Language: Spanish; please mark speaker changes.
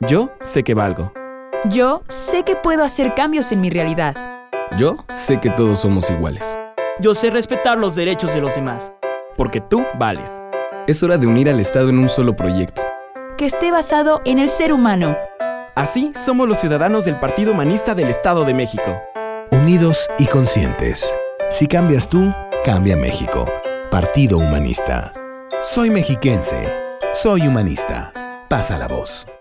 Speaker 1: Yo sé que valgo.
Speaker 2: Yo sé que puedo hacer cambios en mi realidad.
Speaker 3: Yo sé que todos somos iguales.
Speaker 4: Yo sé respetar los derechos de los demás.
Speaker 1: Porque tú vales.
Speaker 3: Es hora de unir al Estado en un solo proyecto.
Speaker 2: Que esté basado en el ser humano.
Speaker 1: Así somos los ciudadanos del Partido Humanista del Estado de México.
Speaker 5: Unidos y conscientes. Si cambias tú, cambia México. Partido Humanista. Soy mexiquense. Soy humanista. Pasa la voz.